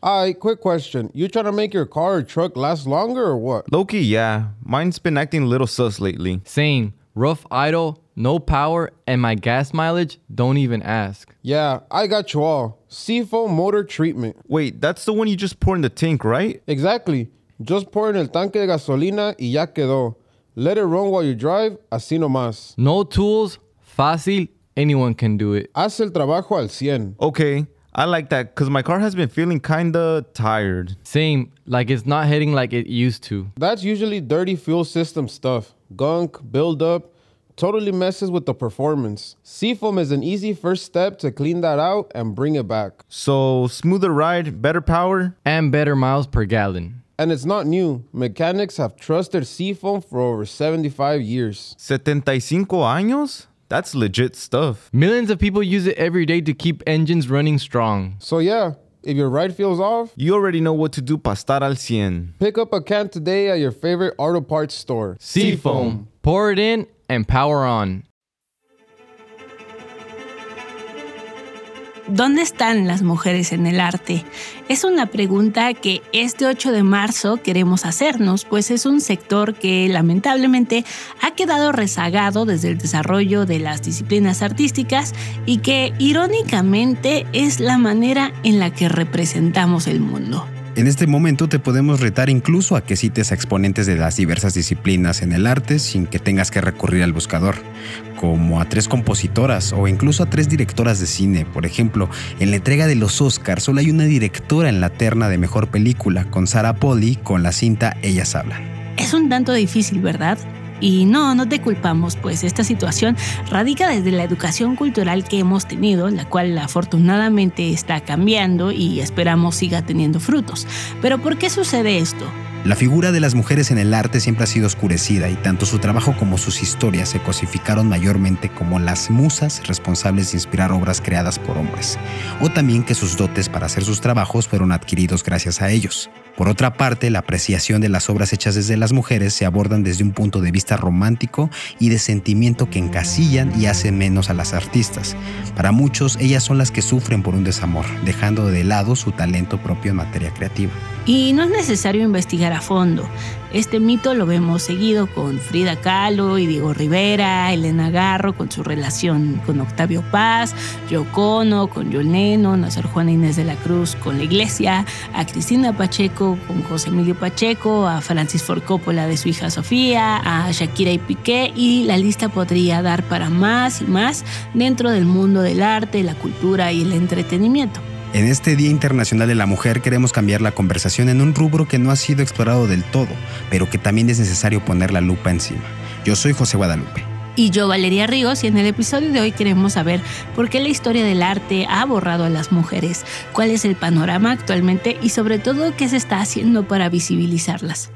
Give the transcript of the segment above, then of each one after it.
Alright, quick question. You trying to make your car or truck last longer or what? Low-key, yeah. Mine's been acting a little sus lately. Same. Rough idle, no power, and my gas mileage, don't even ask. Yeah, I got you all. Seafoam motor treatment. Wait, that's the one you just pour in the tank, right? Exactly. Just pour en el tanque de gasolina y ya quedó. Let it run while you drive, así nomás. No tools, fácil, anyone can do it. Haz el trabajo al 100. Okay, I like that because my car has been feeling kinda tired. Same, like it's not hitting like it used to. That's usually dirty fuel system stuff. Gunk, buildup, totally messes with the performance. Seafoam is an easy first step to clean that out and bring it back. So, smoother ride, better power? And better miles per gallon. And it's not new. Mechanics have trusted Seafoam for over 75 years. 75 años? That's legit stuff. Millions of people use it every day to keep engines running strong. So yeah, if your ride feels off, You already know what to do para estar al 100. pick up a can today at your favorite auto parts store. Seafoam. Pour it in and power on. ¿Dónde están las mujeres en el arte? Es una pregunta que este 8 de marzo queremos hacernos, pues es un sector que lamentablemente ha quedado rezagado desde el desarrollo de las disciplinas artísticas y que irónicamente es la manera en la que representamos el mundo. En este momento te podemos retar incluso a que cites a exponentes de las diversas disciplinas en el arte sin que tengas que recurrir al buscador, como a 3 compositoras o incluso a 3 directoras de cine. Por ejemplo, en la entrega de los Oscars solo hay una directora en la terna de mejor película, con Sarah Polley con la cinta Ellas Hablan. Es un tanto difícil, ¿verdad? Y no te culpamos, pues esta situación radica desde la educación cultural que hemos tenido, la cual afortunadamente está cambiando y esperamos siga teniendo frutos. Pero ¿por qué sucede esto? La figura de las mujeres en el arte siempre ha sido oscurecida y tanto su trabajo como sus historias se cosificaron mayormente como las musas responsables de inspirar obras creadas por hombres, o también que sus dotes para hacer sus trabajos fueron adquiridos gracias a ellos. Por otra parte, la apreciación de las obras hechas desde las mujeres se abordan desde un punto de vista romántico y de sentimiento que encasillan y hacen menos a las artistas. Para muchos, ellas son las que sufren por un desamor, dejando de lado su talento propio en materia creativa. Y no es necesario investigar a fondo. Este mito lo vemos seguido con Frida Kahlo y Diego Rivera, Elena Garro con su relación con Octavio Paz, Yoko Ono con John Lennon, a Sor Juana Inés de la Cruz con la Iglesia, a Cristina Pacheco con José Emilio Pacheco, a Francis Ford Coppola de su hija Sofía, a Shakira y Piqué, y la lista podría dar para más y más dentro del mundo del arte, la cultura y el entretenimiento. En este Día Internacional de la Mujer queremos cambiar la conversación en un rubro que no ha sido explorado del todo, pero que también es necesario poner la lupa encima. Yo soy José Guadalupe. Y yo, Valeria Ríos, y en el episodio de hoy queremos saber por qué la historia del arte ha borrado a las mujeres, cuál es el panorama actualmente y sobre todo qué se está haciendo para visibilizarlas.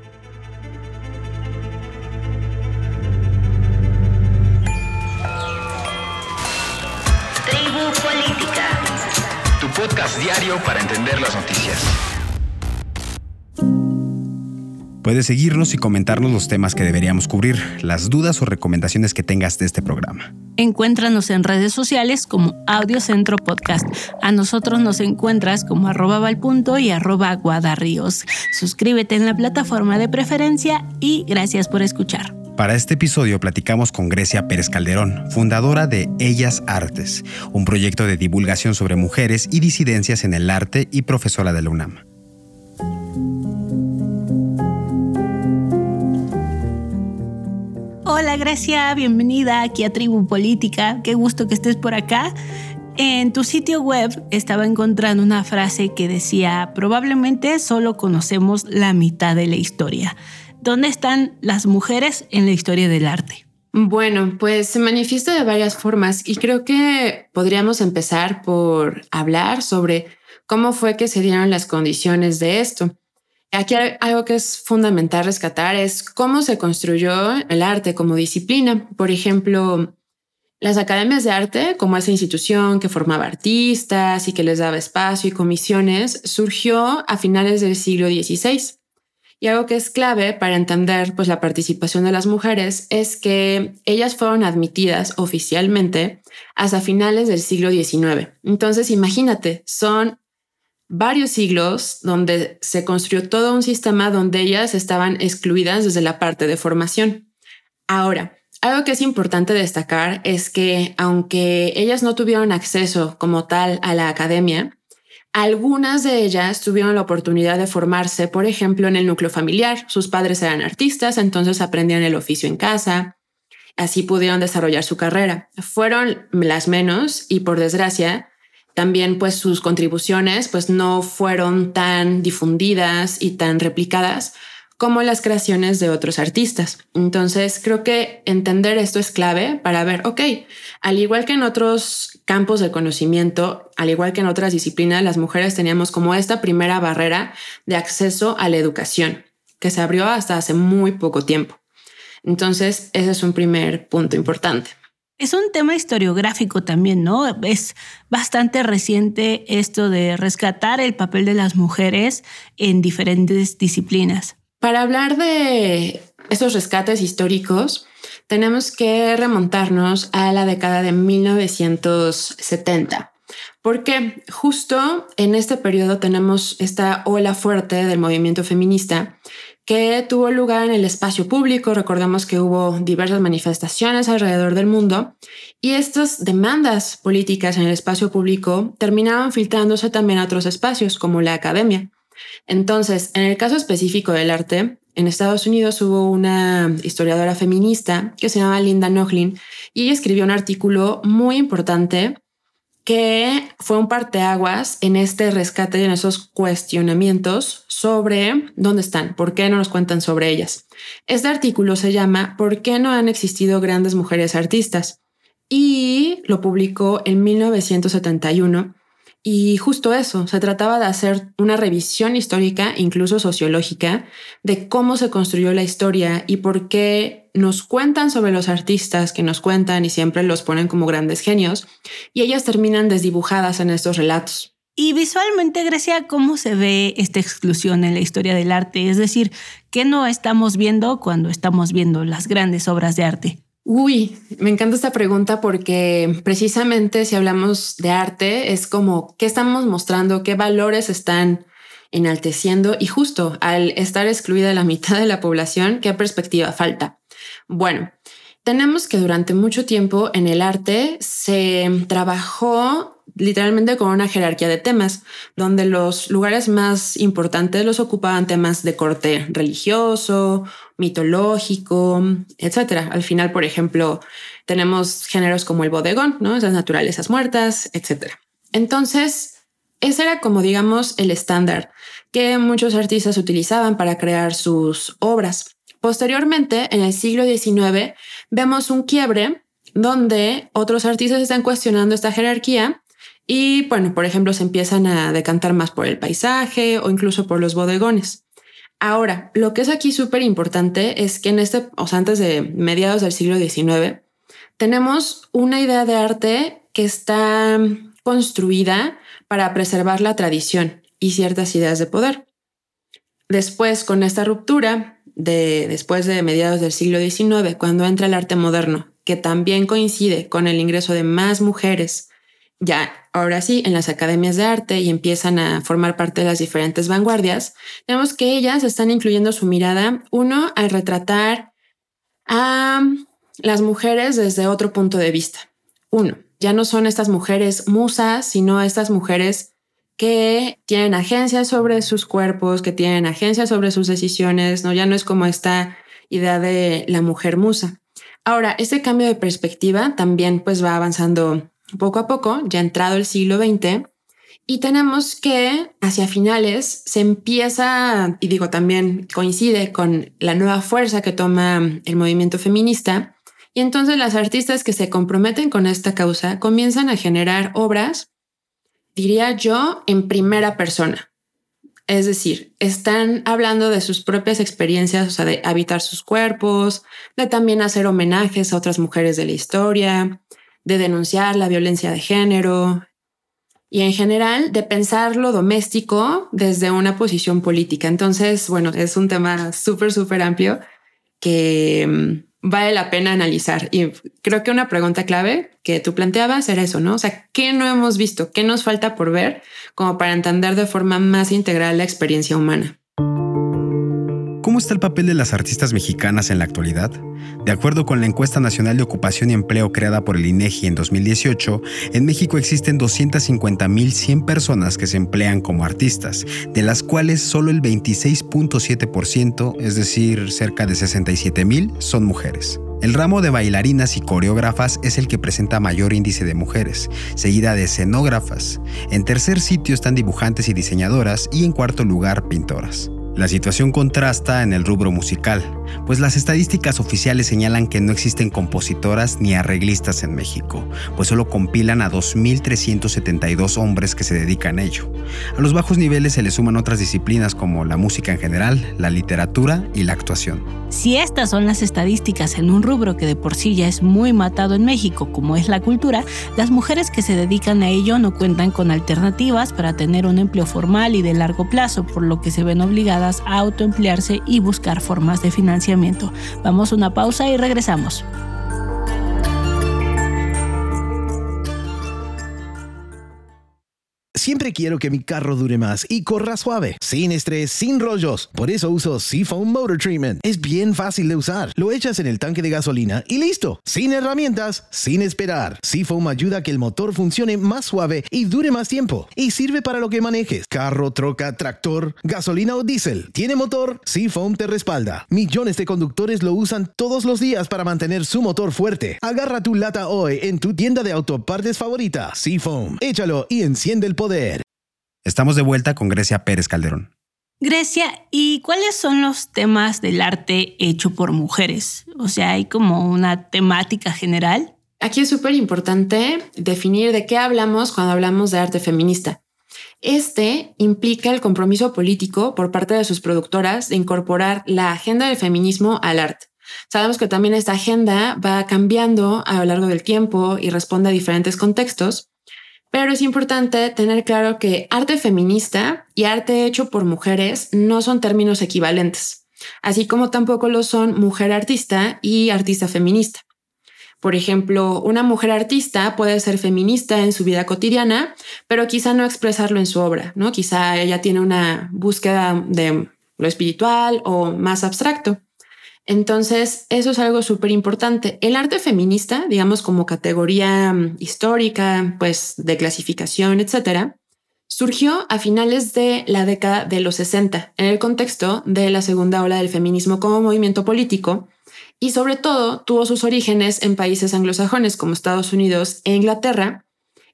Tribu Política. Tu podcast diario para entender las noticias. Puedes seguirnos y comentarnos los temas que deberíamos cubrir, las dudas o recomendaciones que tengas de este programa. Encuéntranos en redes sociales como Audiocentro Podcast. A nosotros nos encuentras como @valpunto y @guadarríos. Suscríbete en la plataforma de preferencia y gracias por escuchar. Para este episodio platicamos con Grecia Pérez Calderón, fundadora de Ellas Artes, un proyecto de divulgación sobre mujeres y disidencias en el arte y profesora de la UNAM. Hola Grecia, bienvenida aquí a Tribu Política. Qué gusto que estés por acá. En tu sitio web estaba encontrando una frase que decía: probablemente solo conocemos la mitad de la historia. ¿Dónde están las mujeres en la historia del arte? Bueno, pues se manifiesta de varias formas y creo que podríamos empezar por hablar sobre cómo fue que se dieron las condiciones de esto. Aquí algo que es fundamental rescatar es cómo se construyó el arte como disciplina. Por ejemplo, las academias de arte, como esa institución que formaba artistas y que les daba espacio y comisiones, surgió a finales del siglo XVI. Y algo que es clave para entender la participación de las mujeres es que ellas fueron admitidas oficialmente hasta finales del siglo XIX. Entonces, imagínate, son varios siglos donde se construyó todo un sistema donde ellas estaban excluidas desde la parte de formación. Ahora, algo que es importante destacar es que aunque ellas no tuvieron acceso como tal a la academia, algunas de ellas tuvieron la oportunidad de formarse, por ejemplo, en el núcleo familiar. Sus padres eran artistas, entonces aprendían el oficio en casa. Así pudieron desarrollar su carrera. Fueron las menos y, por desgracia, también pues sus contribuciones pues no fueron tan difundidas y tan replicadas como las creaciones de otros artistas. Entonces creo que entender esto es clave para ver, ok, al igual que en otros campos del conocimiento, al igual que en otras disciplinas, las mujeres teníamos como esta primera barrera de acceso a la educación, que se abrió hasta hace muy poco tiempo. Entonces ese es un primer punto importante. Es un tema historiográfico también, ¿no? Es bastante reciente esto de rescatar el papel de las mujeres en diferentes disciplinas. Para hablar de esos rescates históricos, tenemos que remontarnos a la década de 1970, porque justo en este periodo tenemos esta ola fuerte del movimiento feminista que tuvo lugar en el espacio público. Recordemos que hubo diversas manifestaciones alrededor del mundo y estas demandas políticas en el espacio público terminaron filtrándose también a otros espacios como la academia. Entonces, en el caso específico del arte, en Estados Unidos hubo una historiadora feminista que se llama Linda Nochlin y ella escribió un artículo muy importante que fue un parteaguas en este rescate y en esos cuestionamientos sobre dónde están, por qué no nos cuentan sobre ellas. Este artículo se llama ¿Por qué no han existido grandes mujeres artistas? Y lo publicó en 1971. Y justo eso, se trataba de hacer una revisión histórica, incluso sociológica, de cómo se construyó la historia y por qué nos cuentan sobre los artistas que nos cuentan y siempre los ponen como grandes genios y ellas terminan desdibujadas en estos relatos. Y visualmente, Grecia, ¿cómo se ve esta exclusión en la historia del arte? Es decir, ¿qué no estamos viendo cuando estamos viendo las grandes obras de arte? Uy, me encanta esta pregunta porque precisamente si hablamos de arte es como qué estamos mostrando, qué valores están enalteciendo y justo al estar excluida la mitad de la población, ¿qué perspectiva falta? Bueno, tenemos que durante mucho tiempo en el arte se trabajó literalmente con una jerarquía de temas, donde los lugares más importantes los ocupaban temas de corte religioso, mitológico, etcétera. Al final, por ejemplo, tenemos géneros como el bodegón, ¿no? Esas naturalezas muertas, etcétera. Entonces, ese era como, digamos, el estándar que muchos artistas utilizaban para crear sus obras. Posteriormente, en el siglo XIX, vemos un quiebre donde otros artistas están cuestionando esta jerarquía y, bueno, por ejemplo, se empiezan a decantar más por el paisaje o incluso por los bodegones. Ahora, lo que es aquí súper importante es que antes de mediados del siglo XIX, tenemos una idea de arte que está construida para preservar la tradición y ciertas ideas de poder. Después, con esta ruptura, después de mediados del siglo XIX, cuando entra el arte moderno, que también coincide con el ingreso de más mujeres, ya ahora sí, en las academias de arte y empiezan a formar parte de las diferentes vanguardias, vemos que ellas están incluyendo su mirada, uno, al retratar a las mujeres desde otro punto de vista. Uno, ya no son estas mujeres musas, sino estas mujeres que tienen agencia sobre sus cuerpos, que tienen agencia sobre sus decisiones, ¿no? Ya no es como esta idea de la mujer musa. Ahora, este cambio de perspectiva también pues va avanzando poco a poco, ya entrado el siglo XX, y tenemos que hacia finales se empieza, y digo también coincide con la nueva fuerza que toma el movimiento feminista, y entonces las artistas que se comprometen con esta causa comienzan a generar obras, diría yo, en primera persona. Es decir, están hablando de sus propias experiencias, o sea, de habitar sus cuerpos, de también hacer homenajes a otras mujeres de la historia, de denunciar la violencia de género y en general de pensar lo doméstico desde una posición política. Entonces, bueno, es un tema súper amplio que vale la pena analizar. Y creo que una pregunta clave que tú planteabas era eso, ¿no? O sea, ¿qué no hemos visto? ¿Qué nos falta por ver como para entender de forma más integral la experiencia humana? ¿Cómo está el papel de las artistas mexicanas en la actualidad? De acuerdo con la Encuesta Nacional de Ocupación y Empleo creada por el INEGI en 2018, en México existen 250,100 personas que se emplean como artistas, de las cuales solo el 26.7%, es decir, cerca de 67,000, son mujeres. El ramo de bailarinas y coreógrafas es el que presenta mayor índice de mujeres, seguida de escenógrafas. En tercer sitio están dibujantes y diseñadoras y en cuarto lugar pintoras. La situación contrasta en el rubro musical, pues las estadísticas oficiales señalan que no existen compositoras ni arreglistas en México, pues solo compilan a 2,372 hombres que se dedican a ello. A los bajos niveles se le suman otras disciplinas como la música en general, la literatura y la actuación. Si estas son las estadísticas en un rubro que de por sí ya es muy matado en México, como es la cultura, las mujeres que se dedican a ello no cuentan con alternativas para tener un empleo formal y de largo plazo, por lo que se ven obligadas a autoemplearse y buscar formas de financiamiento. Vamos a una pausa y regresamos. Siempre quiero que mi carro dure más y corra suave, sin estrés, sin rollos. Por eso uso Seafoam Motor Treatment. Es bien fácil de usar. Lo echas en el tanque de gasolina y listo. Sin herramientas, sin esperar. Seafoam ayuda a que el motor funcione más suave y dure más tiempo. Y sirve para lo que manejes. Carro, troca, tractor, gasolina o diésel. ¿Tiene motor? Seafoam te respalda. Millones de conductores lo usan todos los días para mantener su motor fuerte. Agarra tu lata hoy en tu tienda de autopartes favorita. Seafoam. Échalo y enciende el poder. Estamos de vuelta con Grecia Pérez Calderón. Grecia, ¿y cuáles son los temas del arte hecho por mujeres? O sea, ¿hay como una temática general? Aquí es súper importante definir de qué hablamos cuando hablamos de arte feminista. Este implica el compromiso político por parte de sus productoras de incorporar la agenda del feminismo al arte. Sabemos que también esta agenda va cambiando a lo largo del tiempo y responde a diferentes contextos, pero es importante tener claro que arte feminista y arte hecho por mujeres no son términos equivalentes, así como tampoco lo son mujer artista y artista feminista. Por ejemplo, una mujer artista puede ser feminista en su vida cotidiana, pero quizá no expresarlo en su obra, ¿no? Quizá ella tiene una búsqueda de lo espiritual o más abstracto. Entonces, eso es algo súper importante. El arte feminista, digamos como categoría histórica, pues de clasificación, etcétera, surgió a finales de la década de los 60 en el contexto de la segunda ola del feminismo como movimiento político y sobre todo tuvo sus orígenes en países anglosajones como Estados Unidos e Inglaterra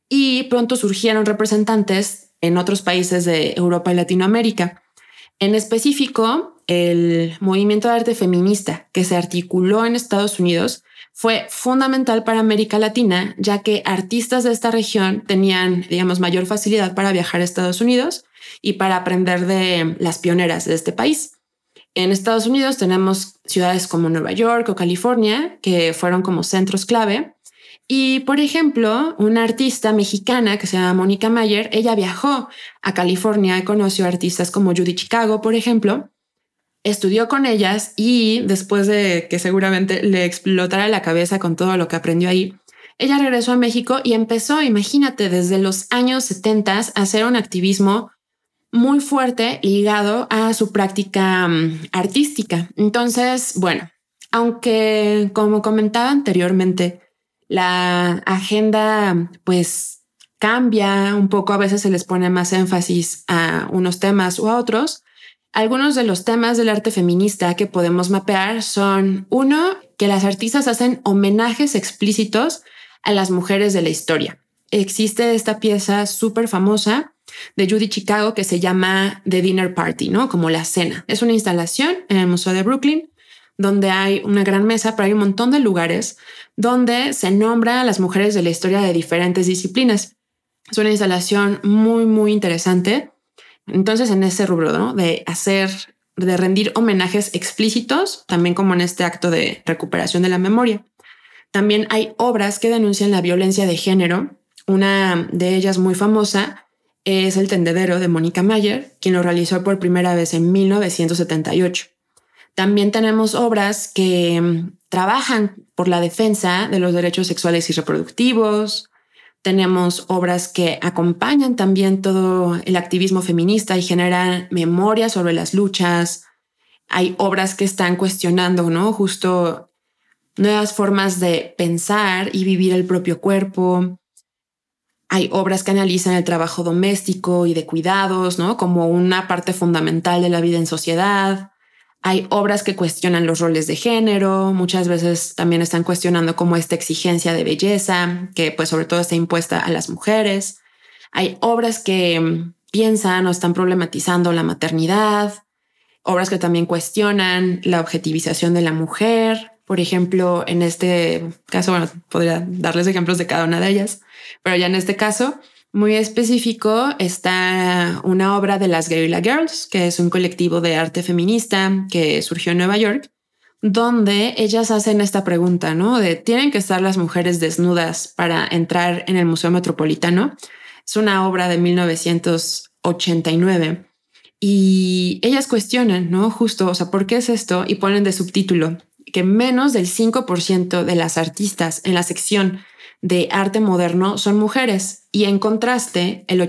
y pronto surgieron representantes en otros países de Europa y Latinoamérica. En específico, el movimiento de arte feminista que se articuló en Estados Unidos fue fundamental para América Latina, ya que artistas de esta región tenían, digamos, mayor facilidad para viajar a Estados Unidos y para aprender de las pioneras de este país. En Estados Unidos tenemos ciudades como Nueva York o California, que fueron como centros clave. Y, por ejemplo, una artista mexicana que se llama Mónica Mayer, ella viajó a California y conoció artistas como Judy Chicago, por ejemplo, estudió con ellas y después de que seguramente le explotara la cabeza con todo lo que aprendió ahí, ella regresó a México y empezó, imagínate, desde los años 70 a hacer un activismo muy fuerte ligado a su práctica artística. Entonces, bueno, aunque como comentaba anteriormente, la agenda pues cambia un poco, a veces se les pone más énfasis a unos temas u a otros. Algunos de los temas del arte feminista que podemos mapear son, uno, que las artistas hacen homenajes explícitos a las mujeres de la historia. Existe esta pieza súper famosa de Judy Chicago que se llama The Dinner Party, ¿no? Como la cena. Es una instalación en el Museo de Brooklyn donde hay una gran mesa, pero hay un montón de lugares donde se nombra a las mujeres de la historia de diferentes disciplinas. Es una instalación muy, muy interesante. Entonces, en ese rubro, ¿no? De rendir homenajes explícitos, también como en este acto de recuperación de la memoria. También hay obras que denuncian la violencia de género. Una de ellas muy famosa es El Tendedero de Mónica Mayer, quien lo realizó por primera vez en 1978. También tenemos obras que trabajan por la defensa de los derechos sexuales y reproductivos. Tenemos obras que acompañan también todo el activismo feminista y generan memoria sobre las luchas. Hay obras que están cuestionando, ¿no? Justo nuevas formas de pensar y vivir el propio cuerpo. Hay obras que analizan el trabajo doméstico y de cuidados, ¿no? Como una parte fundamental de la vida en sociedad. Hay obras que cuestionan los roles de género. Muchas veces también están cuestionando como esta exigencia de belleza, que pues sobre todo está impuesta a las mujeres. Hay obras que piensan o están problematizando la maternidad. Obras que también cuestionan la objetivización de la mujer. Por ejemplo, en este caso, bueno, podría darles ejemplos de cada una de ellas, pero ya en este caso muy específico está una obra de las Guerrilla Girls, que es un colectivo de arte feminista que surgió en Nueva York, donde ellas hacen esta pregunta, ¿no? De ¿tienen que estar las mujeres desnudas para entrar en el Museo Metropolitano? Es una obra de 1989 y ellas cuestionan, ¿no? Justo, o sea, ¿por qué es esto? Y ponen de subtítulo que menos del 5% de las artistas en la sección de arte moderno son mujeres y en contraste el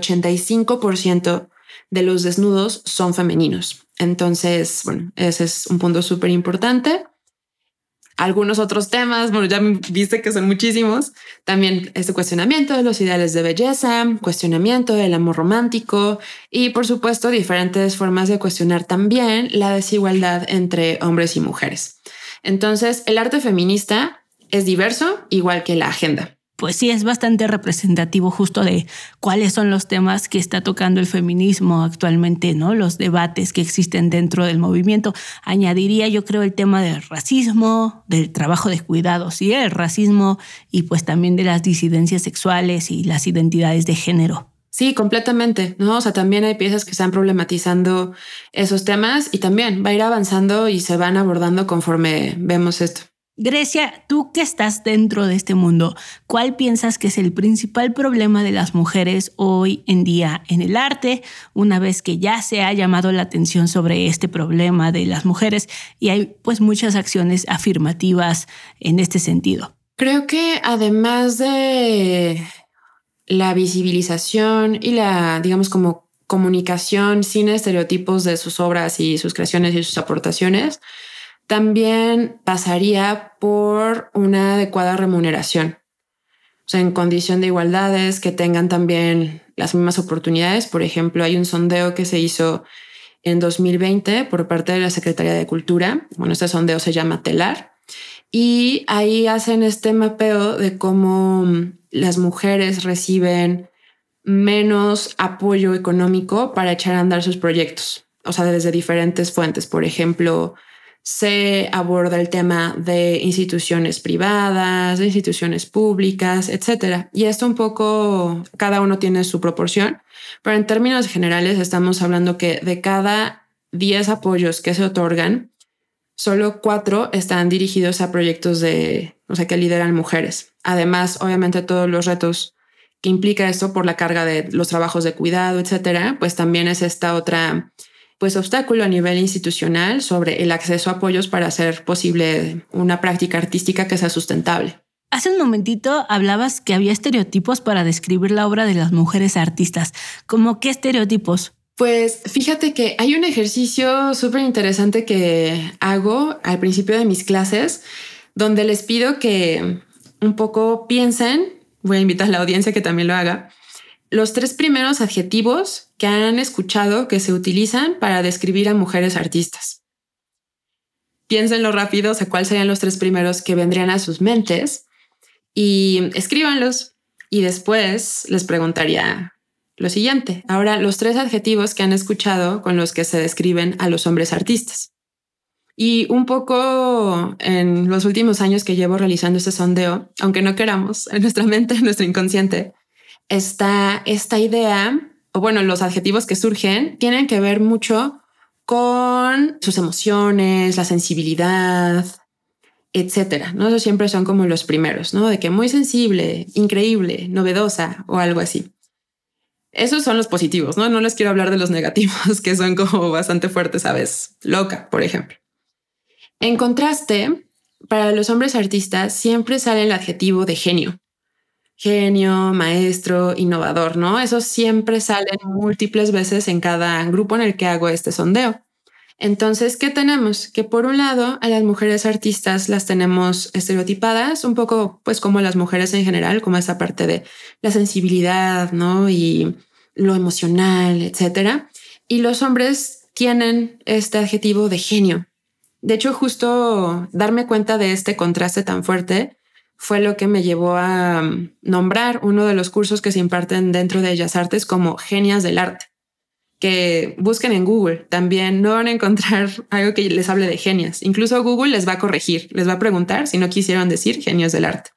85% de los desnudos son femeninos. Entonces, bueno, ese es un punto súper importante. Algunos otros temas, bueno, ya viste que son muchísimos. También este cuestionamiento de los ideales de belleza, cuestionamiento del amor romántico y, por supuesto, diferentes formas de cuestionar también la desigualdad entre hombres y mujeres. Entonces, el arte feminista es diverso, igual que la agenda. Pues sí, es bastante representativo justo de cuáles son los temas que está tocando el feminismo actualmente, ¿no? Los debates que existen dentro del movimiento. Añadiría, yo creo, el tema del racismo, del trabajo de cuidados y el racismo y pues también de las disidencias sexuales y las identidades de género. Sí, completamente, ¿no? O sea, también hay piezas que están problematizando esos temas y también va a ir avanzando y se van abordando conforme vemos esto. Grecia, tú que estás dentro de este mundo, ¿cuál piensas que es el principal problema de las mujeres hoy en día en el arte, una vez que ya se ha llamado la atención sobre este problema de las mujeres y hay pues muchas acciones afirmativas en este sentido? Creo que además de la visibilización y la, digamos, como comunicación sin estereotipos de sus obras y sus creaciones y sus aportaciones, también pasaría por una adecuada remuneración. O sea, en condición de igualdades, que tengan también las mismas oportunidades. Por ejemplo, hay un sondeo que se hizo en 2020 por parte de la Secretaría de Cultura. Bueno, este sondeo se llama TELAR. Y ahí hacen este mapeo de cómo las mujeres reciben menos apoyo económico para echar a andar sus proyectos. O sea, desde diferentes fuentes. Por ejemplo, se aborda el tema de instituciones privadas, de instituciones públicas, etcétera. Y esto un poco, cada uno tiene su proporción, pero en términos generales estamos hablando que de cada 10 apoyos que se otorgan, solo 4 están dirigidos a proyectos que lideran mujeres. Además, obviamente, todos los retos que implica esto por la carga de los trabajos de cuidado, etcétera, pues también es esta otra obstáculo a nivel institucional sobre el acceso a apoyos para hacer posible una práctica artística que sea sustentable. Hace un momentito hablabas que había estereotipos para describir la obra de las mujeres artistas. ¿Cómo qué estereotipos? Pues fíjate que hay un ejercicio súper interesante que hago al principio de mis clases, donde les pido que un poco piensen, voy a invitar a la audiencia que también lo haga, los 3 primeros adjetivos que han escuchado que se utilizan para describir a mujeres artistas. Piénsenlo rápido, o sea, cuáles serían los 3 primeros que vendrían a sus mentes y escríbanlos. Y después les preguntaría lo siguiente. Ahora, los 3 adjetivos que han escuchado con los que se describen a los hombres artistas. Y un poco en los últimos años que llevo realizando este sondeo, aunque no queramos, en nuestra mente, en nuestro inconsciente, está esta idea, o bueno, los adjetivos que surgen tienen que ver mucho con sus emociones, la sensibilidad, etcétera, ¿no? Esos siempre son como los primeros, ¿no? De que muy sensible, increíble, novedosa o algo así. Esos son los positivos, ¿no? No les quiero hablar de los negativos, que son como bastante fuertes, ¿sabes? Loca, por ejemplo. En contraste, para los hombres artistas siempre sale el adjetivo de genio. Genio, maestro, innovador, ¿no? Eso siempre salen múltiples veces en cada grupo en el que hago este sondeo. Entonces, ¿qué tenemos? Que por un lado, a las mujeres artistas las tenemos estereotipadas, un poco pues como las mujeres en general, como esa parte de la sensibilidad, ¿no? Y lo emocional, etcétera. Y los hombres tienen este adjetivo de genio. De hecho, justo darme cuenta de este contraste tan fuerte fue lo que me llevó a nombrar uno de los cursos que se imparten dentro de Bellas Artes como genias del arte. Que busquen en Google. También no van a encontrar algo que les hable de genias. Incluso Google les va a corregir, les va a preguntar si no quisieron decir genios del arte.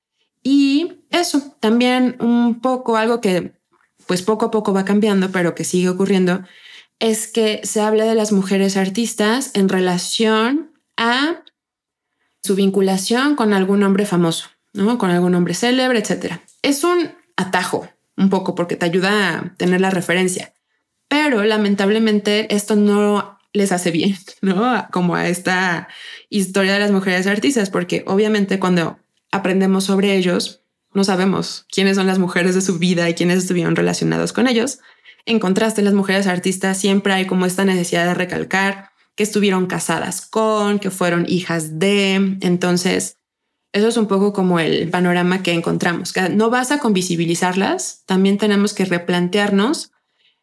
Y eso, también un poco algo que pues poco a poco va cambiando, pero que sigue ocurriendo, es que se habla de las mujeres artistas en relación a su vinculación con algún hombre famoso, ¿no? Con algún hombre célebre, etcétera. Es un atajo un poco porque te ayuda a tener la referencia. Pero lamentablemente esto no les hace bien, ¿no? Como a esta historia de las mujeres artistas, porque obviamente cuando aprendemos sobre ellos, no sabemos quiénes son las mujeres de su vida y quiénes estuvieron relacionados con ellos. En contraste, las mujeres artistas siempre hay como esta necesidad de recalcar que estuvieron casadas con, que fueron hijas de. Entonces, eso es un poco como el panorama que encontramos. Que no basta con visibilizarlas, también tenemos que replantearnos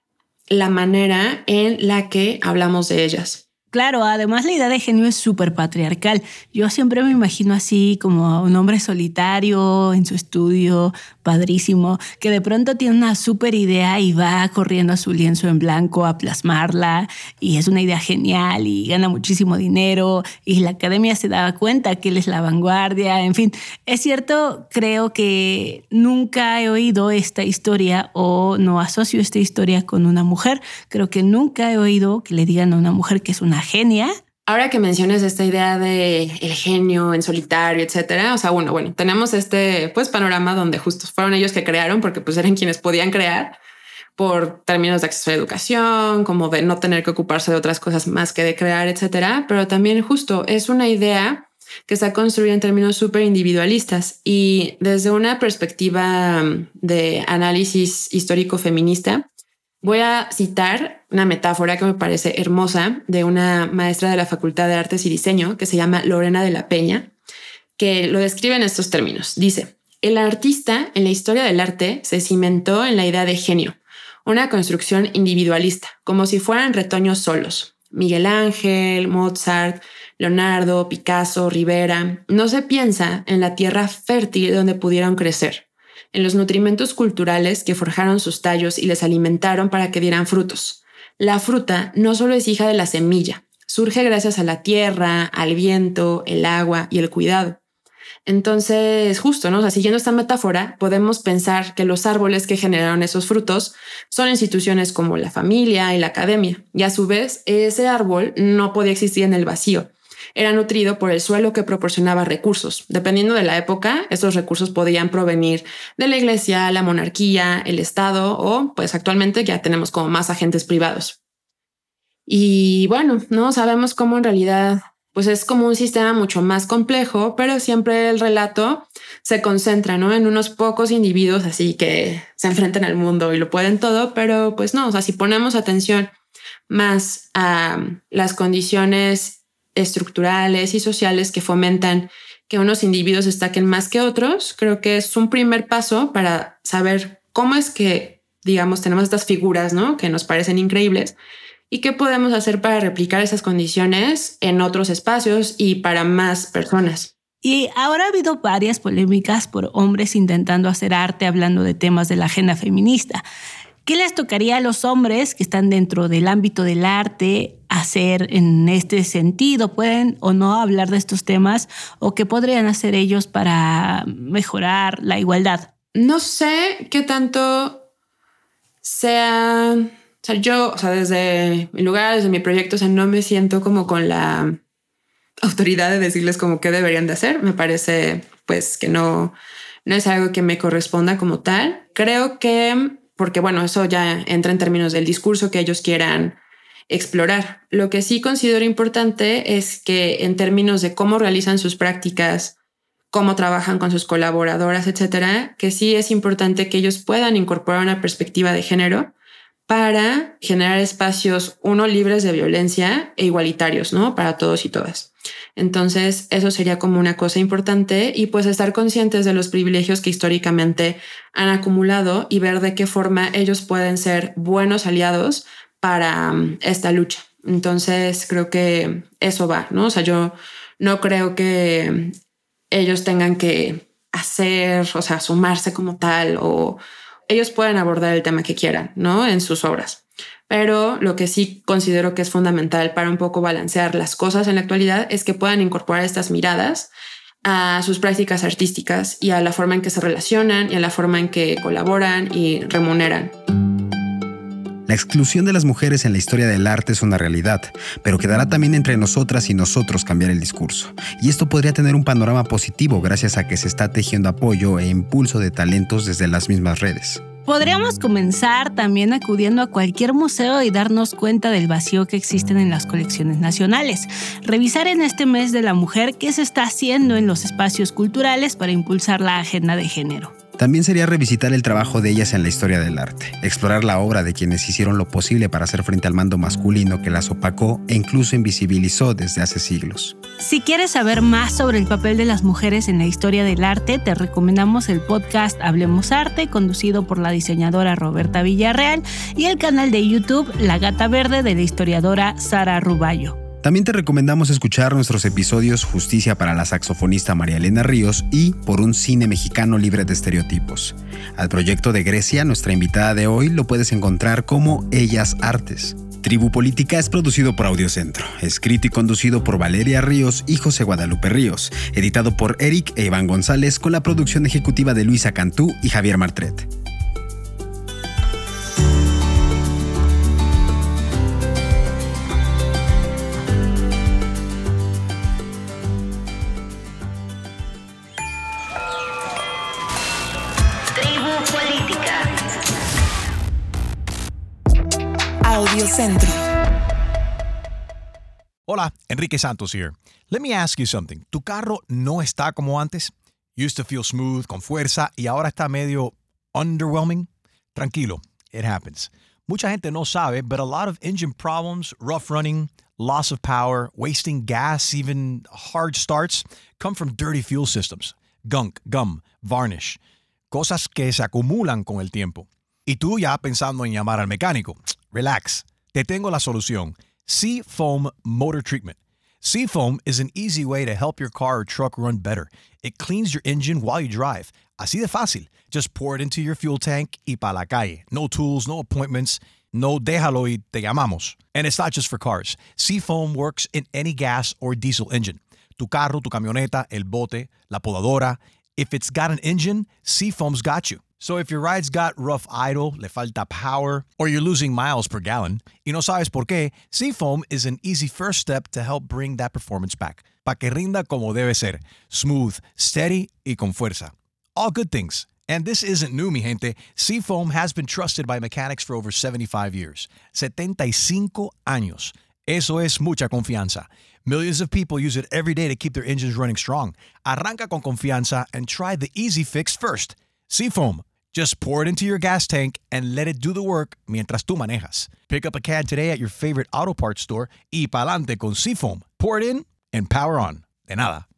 la manera en la que hablamos de ellas. Claro, además la idea de genio es súper patriarcal. Yo siempre me imagino así como un hombre solitario en su estudio, padrísimo, que de pronto tiene una súper idea y va corriendo a su lienzo en blanco a plasmarla y es una idea genial y gana muchísimo dinero y la academia se da cuenta que él es la vanguardia. En fin, es cierto, creo que nunca he oído esta historia o no asocio esta historia con una mujer. Creo que nunca he oído que le digan a una mujer que es una genia. Ahora que mencionas esta idea de el genio en solitario, etcétera, o sea, bueno, tenemos este pues panorama donde justo fueron ellos que crearon porque pues eran quienes podían crear por términos de acceso a la educación, como de no tener que ocuparse de otras cosas más que de crear, etcétera, pero también justo es una idea que está construida en términos súper individualistas y desde una perspectiva de análisis histórico feminista. Voy a citar una metáfora que me parece hermosa de una maestra de la Facultad de Artes y Diseño que se llama Lorena de la Peña, que lo describe en estos términos. Dice, el artista en la historia del arte se cimentó en la idea de genio, una construcción individualista, como si fueran retoños solos. Miguel Ángel, Mozart, Leonardo, Picasso, Rivera. No se piensa en la tierra fértil donde pudieron crecer, en los nutrimentos culturales que forjaron sus tallos y les alimentaron para que dieran frutos. La fruta no solo es hija de la semilla, surge gracias a la tierra, al viento, el agua y el cuidado. Entonces, justo, ¿no? O sea, siguiendo esta metáfora, podemos pensar que los árboles que generaron esos frutos son instituciones como la familia y la academia. Y a su vez, ese árbol no podía existir en el vacío. Era nutrido por el suelo que proporcionaba recursos. Dependiendo de la época, estos recursos podían provenir de la iglesia, la monarquía, el Estado o, pues actualmente ya tenemos como más agentes privados. Y bueno, no sabemos cómo en realidad, pues es como un sistema mucho más complejo, pero siempre el relato se concentra, ¿no? En unos pocos individuos así que se enfrentan al mundo y lo pueden todo, pero pues no, o sea, si ponemos atención más a las condiciones estructurales y sociales que fomentan que unos individuos destaquen más que otros, creo que es un primer paso para saber cómo es que, digamos, tenemos estas figuras, ¿no? Que nos parecen increíbles y qué podemos hacer para replicar esas condiciones en otros espacios y para más personas. Y ahora ha habido varias polémicas por hombres intentando hacer arte hablando de temas de la agenda feminista. ¿Qué les tocaría a los hombres que están dentro del ámbito del arte hacer en este sentido? ¿Pueden o no hablar de estos temas? ¿O qué podrían hacer ellos para mejorar la igualdad? No sé qué tanto sea... O sea, yo, desde mi lugar, desde mi proyecto, no me siento como con la autoridad de decirles como qué deberían de hacer. Me parece, pues, que no es algo que me corresponda como tal. Creo que... Porque, bueno, eso ya entra en términos del discurso que ellos quieran explorar. Lo que sí considero importante es que en términos de cómo realizan sus prácticas, cómo trabajan con sus colaboradoras, etcétera, que sí es importante que ellos puedan incorporar una perspectiva de género para generar espacios, libres de violencia e igualitarios, ¿no? Para todos y todas. Entonces, eso sería como una cosa importante y pues estar conscientes de los privilegios que históricamente han acumulado y ver de qué forma ellos pueden ser buenos aliados para esta lucha. Entonces, creo que eso va, ¿no? O sea, yo no creo que ellos tengan que sumarse como tal, o ellos pueden abordar el tema que quieran, ¿no? En sus obras. Pero lo que sí considero que es fundamental para un poco balancear las cosas en la actualidad es que puedan incorporar estas miradas a sus prácticas artísticas y a la forma en que se relacionan y a la forma en que colaboran y remuneran. La exclusión de las mujeres en la historia del arte es una realidad, pero quedará también entre nosotras y nosotros cambiar el discurso. Y esto podría tener un panorama positivo gracias a que se está tejiendo apoyo e impulso de talentos desde las mismas redes. Podríamos comenzar también acudiendo a cualquier museo y darnos cuenta del vacío que existen en las colecciones nacionales. Revisar en este mes de la mujer qué se está haciendo en los espacios culturales para impulsar la agenda de género. También sería revisitar el trabajo de ellas en la historia del arte, explorar la obra de quienes hicieron lo posible para hacer frente al mando masculino que las opacó e incluso invisibilizó desde hace siglos. Si quieres saber más sobre el papel de las mujeres en la historia del arte, te recomendamos el podcast Hablemos Arte, conducido por la diseñadora Roberta Villarreal, y el canal de YouTube La Gata Verde de la historiadora Sara Ruballo. También te recomendamos escuchar nuestros episodios Justicia para la saxofonista María Elena Ríos y Por un cine mexicano libre de estereotipos. Al proyecto de Grecia, nuestra invitada de hoy, lo puedes encontrar como Ellas Artes. Tribu Política es producido por Audiocentro, escrito y conducido por Valeria Ríos y José Guadalupe Ríos, editado por Eric e Iván González con la producción ejecutiva de Luisa Cantú y Javier Martret. Audiocentro. Hola, Enrique Santos here. Let me ask you something. ¿Tu carro no está como antes? Used to feel smooth, con fuerza, y ahora está medio underwhelming? Tranquilo, it happens. Mucha gente no sabe, but a lot of engine problems, rough running, loss of power, wasting gas, even hard starts, come from dirty fuel systems. Gunk, gum, varnish. Cosas que se acumulan con el tiempo. Y tú ya pensando en llamar al mecánico. Relax. Te tengo la solución. Seafoam Motor Treatment. Seafoam is an easy way to help your car or truck run better. It cleans your engine while you drive. Así de fácil. Just pour it into your fuel tank y pa' la calle. No tools, no appointments. No déjalo y te llamamos. And it's not just for cars. Seafoam works in any gas or diesel engine. Tu carro, tu camioneta, el bote, la podadora. If it's got an engine, Seafoam's got you. So if your ride's got rough idle, le falta power, or you're losing miles per gallon, y no sabes por qué, Seafoam is an easy first step to help bring that performance back. Pa' que rinda como debe ser. Smooth, steady, y con fuerza. All good things. And this isn't new, mi gente. Seafoam has been trusted by mechanics for over 75 years. 75 años. Eso es mucha confianza. Millions of people use it every day to keep their engines running strong. Arranca con confianza and try the easy fix first. Seafoam. Just pour it into your gas tank and let it do the work mientras tú manejas. Pick up a can today at your favorite auto parts store y pa'lante con Seafoam. Pour it in and power on. De nada.